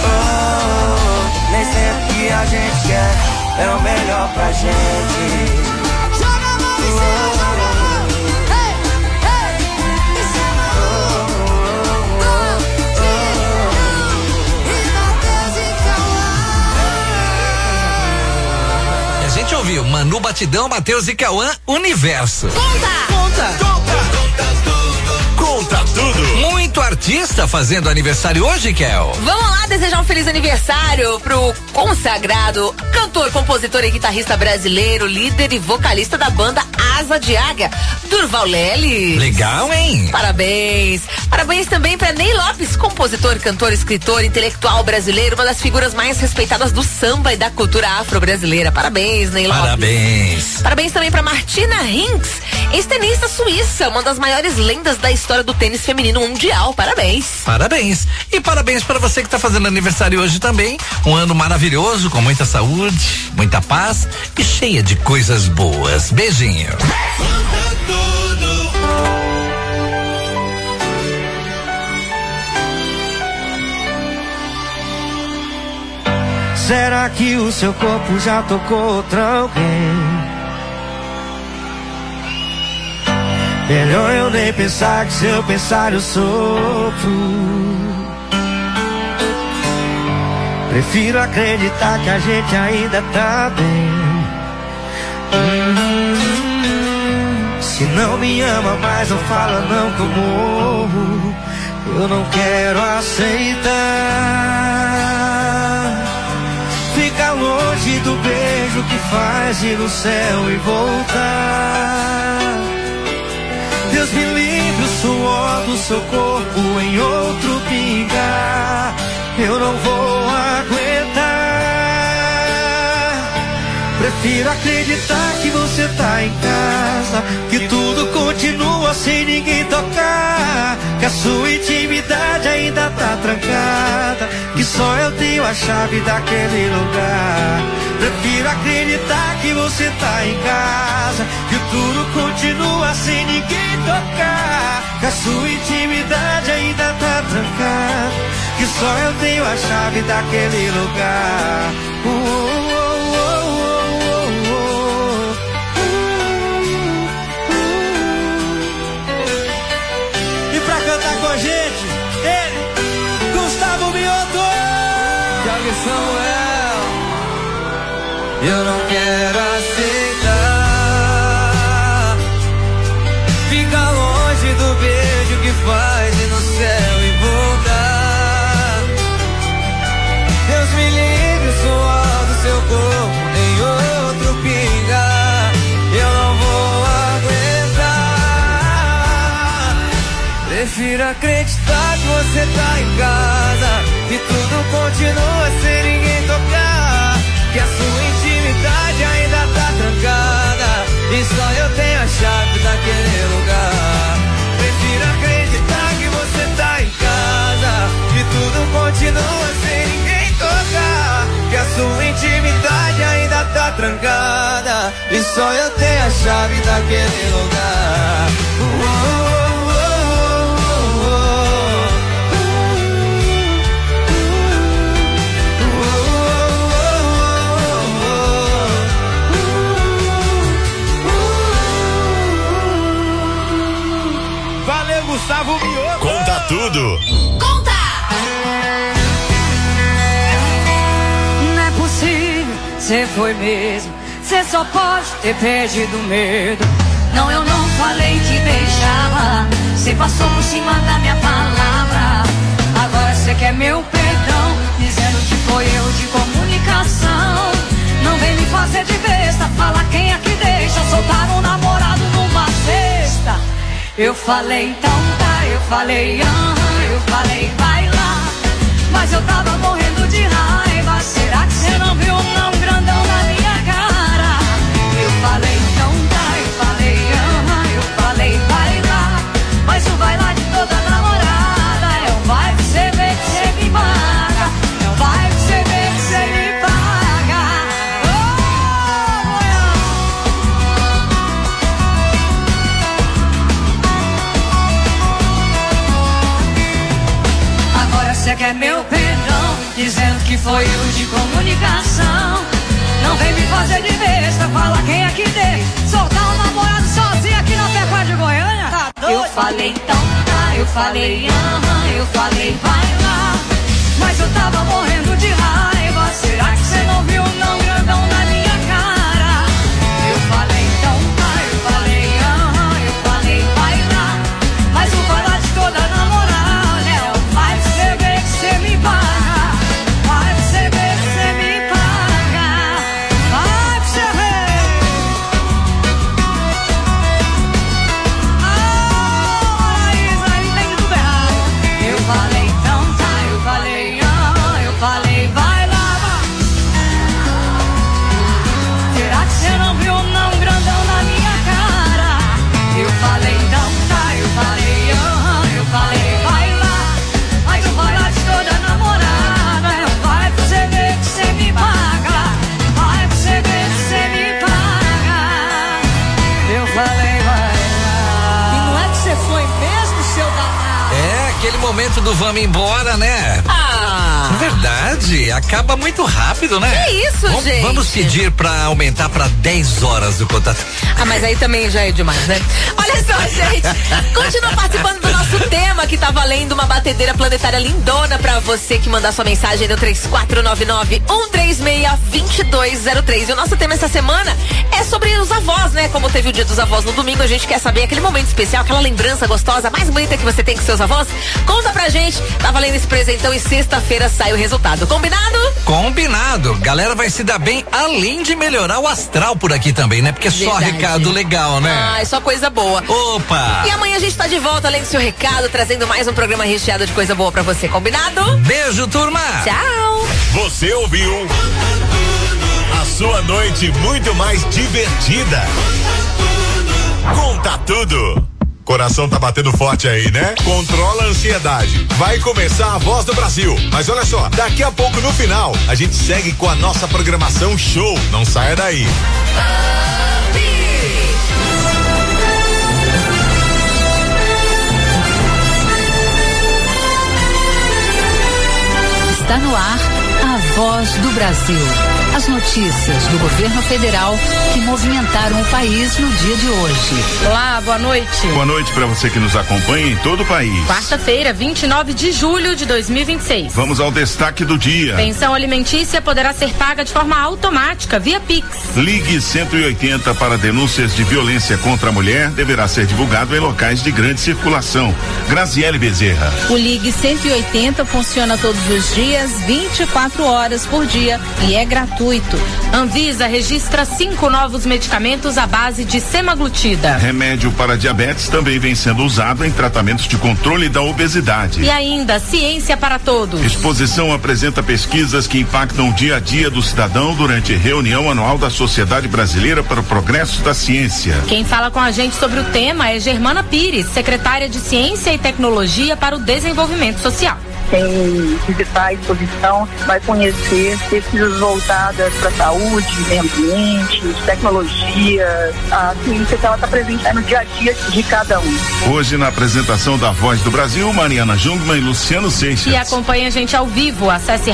Nem sempre que a gente quer é o melhor pra gente. Joga a mão em cima, joga a mão. Ei, ei, em cima. E Matheus e Cauã. A gente ouviu Manu Batidão, Matheus e Cauã, Universo. Conta tudo. Muito artista fazendo aniversário hoje, Kel. Vamos lá desejar um feliz aniversário pro consagrado cantor, compositor e guitarrista brasileiro, líder e vocalista da banda Asa de Águia, Durval Lely. Legal, hein? Parabéns. Parabéns também pra Ney Lopes, compositor, cantor, escritor, intelectual brasileiro, uma das figuras mais respeitadas do samba e da cultura afro-brasileira. Parabéns, Ney Lopes. Parabéns. Parabéns também pra Martina Hingis, ex-tenista suíça, uma das maiores lendas da história do tênis feminino mundial. Parabéns. Parabéns. E parabéns para você que tá fazendo aniversário hoje também. Um ano maravilhoso, com muita saúde, muita paz e cheia de coisas boas. Beijinho. Será que o seu corpo já tocou outra alguém? Melhor eu nem pensar, que se eu pensar eu sofro. Prefiro acreditar que a gente ainda tá bem. Se não me ama mais, não fala não que eu morro. Eu não quero aceitar. Fica longe do beijo que faz ir no céu e voltar. Deus me livre, o suor do seu corpo em outro pingar. Eu não vou aguentar. Prefiro acreditar que você tá em casa, que tudo continua sem ninguém tocar, que a sua intimidade ainda tá trancada, que só eu tenho a chave daquele lugar. Prefiro acreditar que você tá em casa, que tudo continua sem ninguém tocar, que a sua intimidade ainda tá trancada, que só eu tenho a chave daquele lugar. E pra cantar com a gente, ele, Gustavo Mioto. Thiago Samuel. Eu não quero aceitar. Fica longe do beijo que faz ir no céu e voltar. Deus me livre, o suor do seu corpo em outro pingar. Eu não vou aguentar. Prefiro acreditar que você tá em casa, que tudo continua sem ninguém tocar, que a sua intimidade ainda tá trancada e só eu tenho a chave daquele lugar. Prefiro acreditar que você tá em casa, que tudo continua sem ninguém tocar, que a sua intimidade ainda tá trancada e só eu tenho a chave daquele lugar. Tudo. Conta! Não é possível, cê foi mesmo. Cê só pode ter perdido medo. Não, eu não falei que deixava. Cê passou por cima da minha palavra. Agora cê quer meu perdão, dizendo que foi erro de comunicação. Não vem me fazer de besta, fala quem é que deixa soltar um namorado numa sexta. Eu falei então tá, eu falei eu falei vai lá. Mas eu tava morrendo de raiva. Será que cê não viu não grandão na minha cara? Eu falei então tá, eu falei eu falei vai lá. Mas o vai lá de toda namorada é o vai que cê vê que cê me paga. É o vai que cê vê que cê me paga. Agora cê quer meu perdão, dizendo que foi erro de comunicação. Não vem me fazer de besta, fala quem é que deixa soltar um namorado sozinho aqui na Pecuária de Goiânia. Tá doido? Eu falei então tá, eu falei eu falei vai lá. Mas eu tava morrendo de raiva. Será que cê não viu não grandão na minha cara? Eu falei então tá, eu falei vai lá. Mas o vai lá de toda namorada é o vai que cê vê que cê me paga. Vai que cê vê que cê me paga. Vai que cê vê. Aí tem tudo errado. Eu falei então tá, eu falei vai lá. Será que cê não viu não grandão na minha cara? Eu falei então tá, eu falei vai lá. Mas o vai lá de toda namorada é o vai que cê vê que cê me paga. Vai que cê vê que cê me paga. Eu falei vai lá. E não é que cê foi mesmo, seu danado? É, aquele momento do vamos embora, né? Verdade, acaba muito rápido, né? Que isso, gente? Vamos pedir pra aumentar pra 10 horas o contato. Ah, mas aí também já é demais, né? Olha só, gente. Continua participando do nosso tema que tá valendo uma batedeira planetária lindona pra você que mandar sua mensagem no 3499-136-2203. E o nosso tema essa semana é sobre os avós, né? Como teve o dia dos avós no domingo, a gente quer saber aquele momento especial, aquela lembrança gostosa, mais bonita que você tem com seus avós. Conta pra gente. Tá valendo esse presentão e sexta-feira sai o resultado. Combinado? Combinado. Galera vai se dar bem, além de melhorar o astral por aqui também, né? Porque é só recado legal, né? Ah, é só coisa boa. Opa! E amanhã a gente tá de volta, além do seu recado, trazendo mais um programa recheado de coisa boa pra você. Combinado? Beijo, turma! Tchau! Você ouviu a sua noite muito mais divertida. Conta tudo. Coração tá batendo forte aí, né? Controla a ansiedade. Vai começar a Voz do Brasil. Mas olha só, daqui a pouco no final, a gente segue com a nossa programação show. Não saia daí. Está no ar a Voz do Brasil. As notícias do governo federal que movimentaram o país no dia de hoje. Olá, boa noite. Boa noite para você que nos acompanha em todo o país. Quarta-feira, 29 de julho de 2026. Vamos ao destaque do dia. Pensão alimentícia poderá ser paga de forma automática via Pix. Ligue 180 para denúncias de violência contra a mulher deverá ser divulgado em locais de grande circulação. Graziele Bezerra. O Ligue 180 funciona todos os dias, 24 horas por dia e é gratuito. Anvisa registra 5 novos medicamentos à base de semaglutida. Remédio para diabetes também vem sendo usado em tratamentos de controle da obesidade. E ainda, ciência para todos. Exposição apresenta pesquisas que impactam o dia a dia do cidadão durante reunião anual da Sociedade Brasileira para o Progresso da Ciência. Quem fala com a gente sobre o tema é Germana Pires, secretária de Ciência e Tecnologia para o Desenvolvimento Social. Quem visitar a exposição vai conhecer pesquisas voltadas para a saúde, meio ambiente, tecnologia, a ciência que ela está presente no dia a dia de cada um. Hoje, na apresentação da Voz do Brasil, Mariana Jungmann e Luciano Seixas. E acompanhe a gente ao vivo, acesse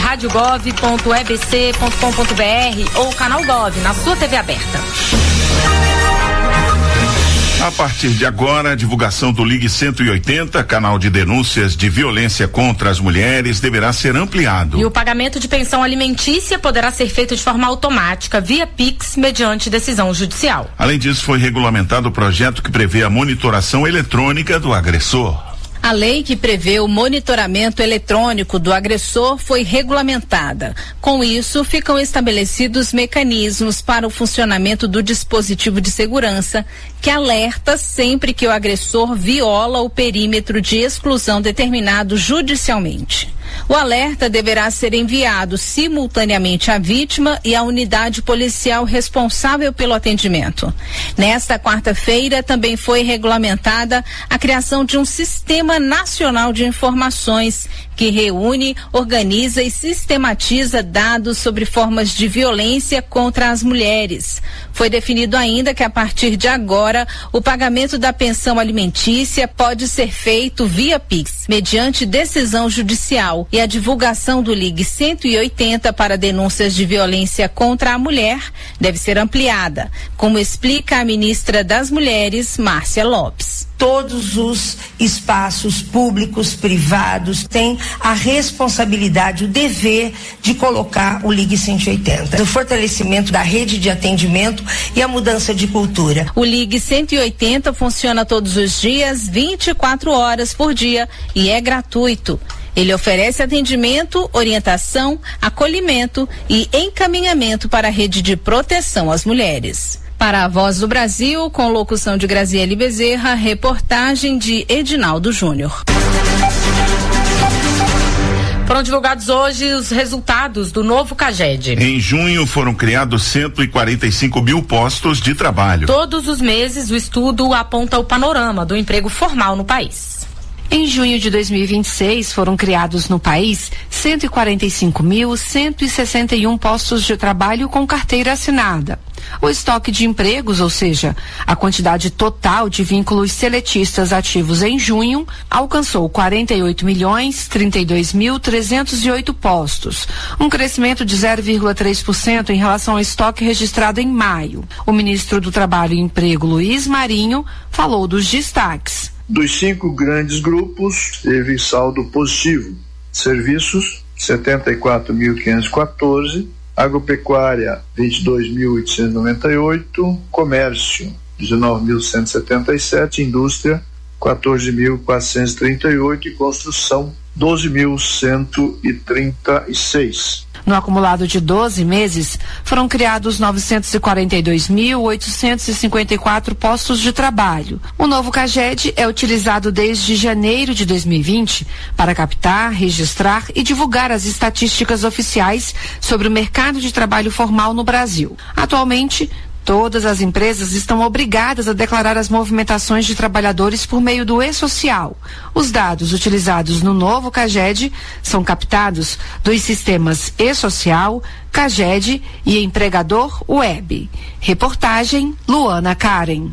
radiogov.ebc.com.br ou canal Gov na sua TV aberta. A partir de agora, a divulgação do Ligue 180, canal de denúncias de violência contra as mulheres, deverá ser ampliado. E o pagamento de pensão alimentícia poderá ser feito de forma automática, via Pix, mediante decisão judicial. Além disso, foi regulamentado o projeto que prevê a monitoração eletrônica do agressor. A lei que prevê o monitoramento eletrônico do agressor foi regulamentada. Com isso, ficam estabelecidos mecanismos para o funcionamento do dispositivo de segurança, que alerta sempre que o agressor viola o perímetro de exclusão determinado judicialmente. O alerta deverá ser enviado simultaneamente à vítima e à unidade policial responsável pelo atendimento. Nesta quarta-feira, também foi regulamentada a criação de um Sistema Nacional de Informações que reúne, organiza e sistematiza dados sobre formas de violência contra as mulheres. Foi definido ainda que a partir de agora, o pagamento da pensão alimentícia pode ser feito via Pix, mediante decisão judicial, e a divulgação do Ligue 180 para denúncias de violência contra a mulher deve ser ampliada, como explica a ministra das Mulheres, Márcia Lopes. Todos os espaços públicos, privados, têm a responsabilidade, o dever de colocar o Ligue 180. O fortalecimento da rede de atendimento e a mudança de cultura. O Ligue 180 funciona todos os dias, 24 horas por dia, e é gratuito. Ele oferece atendimento, orientação, acolhimento e encaminhamento para a rede de proteção às mulheres. Para a Voz do Brasil, com locução de Graziele Bezerra, reportagem de Edinaldo Júnior. Foram divulgados hoje os resultados do novo CAGED. Em junho foram criados 145 mil postos de trabalho. Todos os meses o estudo aponta o panorama do emprego formal no país. Em junho de 2026, foram criados no país 145.161 postos de trabalho com carteira assinada. O estoque de empregos, ou seja, a quantidade total de vínculos seletistas ativos em junho, alcançou 48.032.308 postos, um crescimento de 0,3% em relação ao estoque registrado em maio. O ministro do Trabalho e Emprego, Luiz Marinho, falou dos destaques. Dos 5 grandes grupos, teve saldo positivo. Serviços, 74.514, agropecuária, 22.898, comércio, 19.177, indústria, 14.438 e construção, 12.136. No acumulado de 12 meses, foram criados 942.854 postos de trabalho. O novo CAGED é utilizado desde janeiro de 2020 para captar, registrar e divulgar as estatísticas oficiais sobre o mercado de trabalho formal no Brasil. Atualmente, todas as empresas estão obrigadas a declarar as movimentações de trabalhadores por meio do e-social. Os dados utilizados no novo CAGED são captados dos sistemas e-social, CAGED e Empregador Web. Reportagem Luana Karen.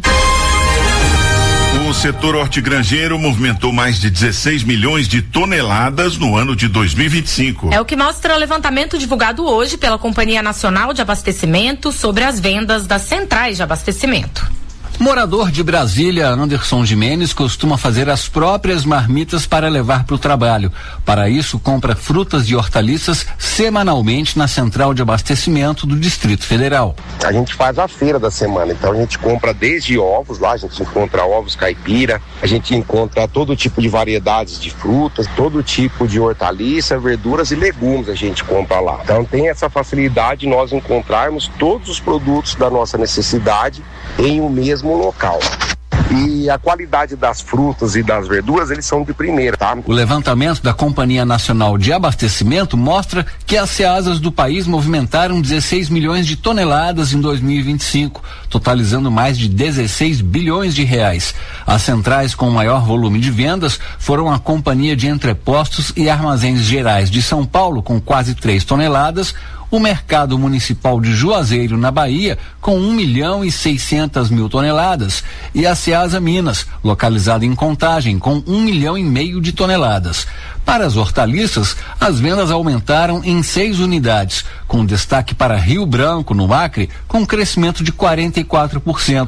O setor hortigranjeiro movimentou mais de 16 milhões de toneladas no ano de 2025. É o que mostra o levantamento divulgado hoje pela Companhia Nacional de Abastecimento sobre as vendas das centrais de abastecimento. Morador de Brasília, Anderson Jimenez costuma fazer as próprias marmitas para levar para o trabalho. Para isso, compra frutas e hortaliças semanalmente na central de abastecimento do Distrito Federal. A gente faz a feira da semana, então a gente compra desde ovos, lá a gente encontra ovos caipira, a gente encontra todo tipo de variedades de frutas, todo tipo de hortaliça, verduras e legumes a gente compra lá. Então tem essa facilidade de nós encontrarmos todos os produtos da nossa necessidade em um mesmo local. E a qualidade das frutas e das verduras, eles são de primeira, tá? O levantamento da Companhia Nacional de Abastecimento mostra que as ceasas do país movimentaram 16 milhões de toneladas em 2025, totalizando mais de 16 bilhões de reais. As centrais com maior volume de vendas foram a Companhia de Entrepostos e Armazéns Gerais de São Paulo, com quase 3 toneladas, o Mercado Municipal de Juazeiro, na Bahia, com 1.600.000 toneladas, e a Ceasa Minas, localizada em Contagem, com 1,5 milhão de toneladas. Para as hortaliças, as vendas aumentaram em 6 unidades, com destaque para Rio Branco, no Acre, com crescimento de 44%.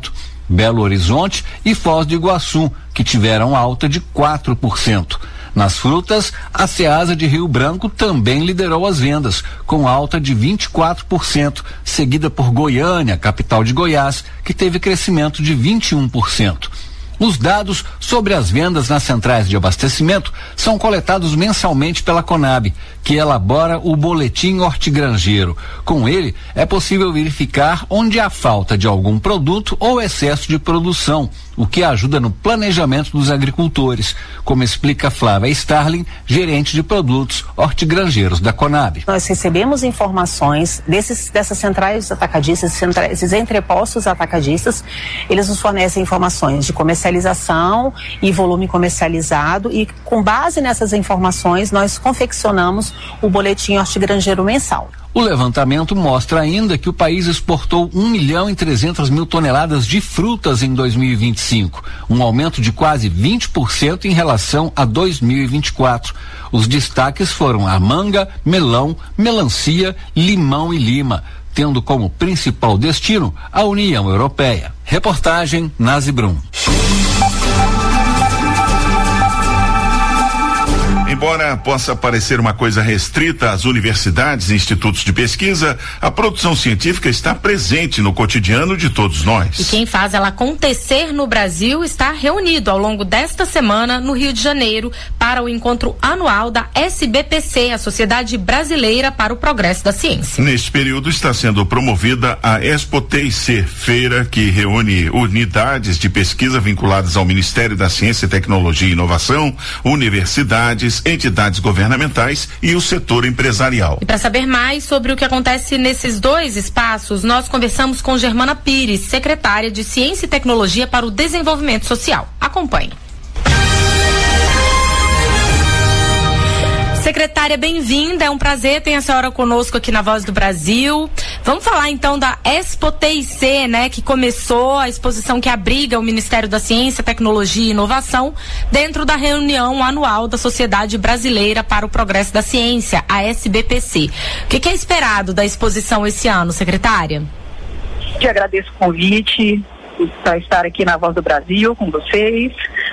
Belo Horizonte e Foz do Iguaçu, que tiveram alta de 4%. Nas frutas, a Ceasa de Rio Branco também liderou as vendas, com alta de 24%, seguida por Goiânia, capital de Goiás, que teve crescimento de 21%. Os dados sobre as vendas nas centrais de abastecimento são coletados mensalmente pela Conab, que elabora o boletim hortigranjeiro. Com ele, é possível verificar onde há falta de algum produto ou excesso de produção, o que ajuda no planejamento dos agricultores, como explica Flávia Starling, gerente de produtos hortigranjeiros da Conab. Nós recebemos informações dessas centrais atacadistas, esses entrepostos atacadistas, eles nos fornecem informações de comercialização e volume comercializado, e com base nessas informações nós confeccionamos o boletim hortigranjeiro mensal. O levantamento mostra ainda que o país exportou 1.300.000 toneladas de frutas em 2025, um aumento de quase 20% em relação a 2024. Os destaques foram a manga, melão, melancia, limão e lima, tendo como principal destino a União Europeia. Reportagem Nazi Brum. Embora possa parecer uma coisa restrita às universidades e institutos de pesquisa, a produção científica está presente no cotidiano de todos nós. E quem faz ela acontecer no Brasil está reunido ao longo desta semana no Rio de Janeiro para o encontro anual da SBPC, a Sociedade Brasileira para o Progresso da Ciência. Neste período está sendo promovida a ExpoTIC, feira que reúne unidades de pesquisa vinculadas ao Ministério da Ciência, Tecnologia e Inovação, universidades, entidades governamentais e o setor empresarial. E para saber mais sobre o que acontece nesses dois espaços, nós conversamos com Germana Pires, secretária de Ciência e Tecnologia para o Desenvolvimento Social. Acompanhe. Secretária, bem-vinda, é um prazer ter a senhora conosco aqui na Voz do Brasil. Vamos falar então da ExpoTIC, né, que começou a exposição que abriga o Ministério da Ciência, Tecnologia e Inovação dentro da reunião anual da Sociedade Brasileira para o Progresso da Ciência, a SBPC. O que é esperado da exposição esse ano, secretária? Te agradeço o convite para estar aqui na Voz do Brasil com vocês.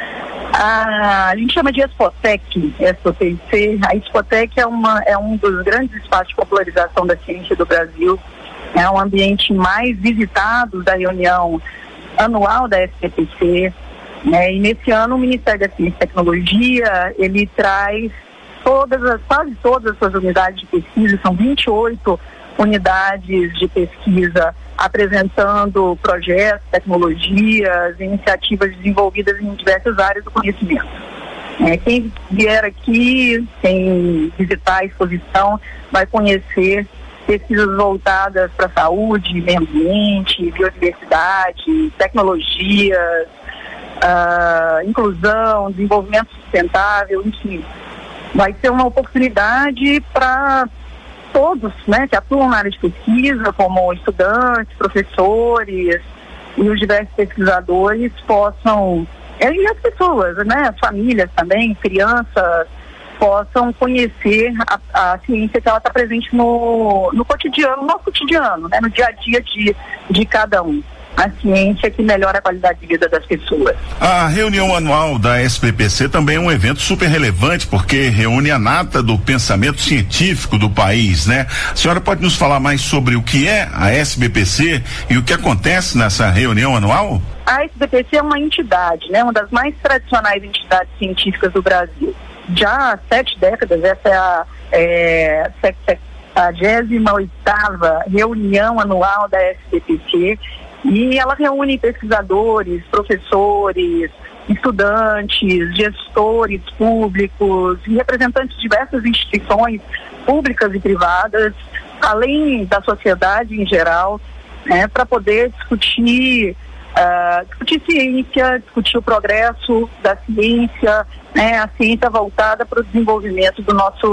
A gente chama de ExpoTIC. A ExpoTIC é um dos grandes espaços de popularização da ciência do Brasil. É um ambiente mais visitado da reunião anual da SBPC. E nesse ano o Ministério da Ciência e Tecnologia, ele traz quase todas as suas unidades de pesquisa, são 28 unidades de pesquisa apresentando projetos, tecnologias, iniciativas desenvolvidas em diversas áreas do conhecimento. Quem vier aqui, quem visitar a exposição, vai conhecer pesquisas voltadas para a saúde, meio ambiente, biodiversidade, tecnologias, inclusão, desenvolvimento sustentável, enfim. Vai ser uma oportunidade para todos, né, que atuam na área de pesquisa, como estudantes, professores e os diversos pesquisadores possam, e as pessoas, né, as famílias também, crianças, possam conhecer a ciência que ela está presente no cotidiano, no nosso cotidiano, né, no dia a dia de cada um. A ciência que melhora a qualidade de vida das pessoas. A reunião anual da SBPC também é um evento super relevante, porque reúne a nata do pensamento científico do país, né? A senhora pode nos falar mais sobre o que é a SBPC e o que acontece nessa reunião anual? A SBPC é uma entidade, né? Uma das mais tradicionais entidades científicas do Brasil. Já há 7 décadas, essa é a 78ª reunião anual da SBPC. E ela reúne pesquisadores, professores, estudantes, gestores públicos e representantes de diversas instituições públicas e privadas, além da sociedade em geral, né, para poder discutir ciência, discutir o progresso da ciência, né, a ciência voltada para o desenvolvimento do nosso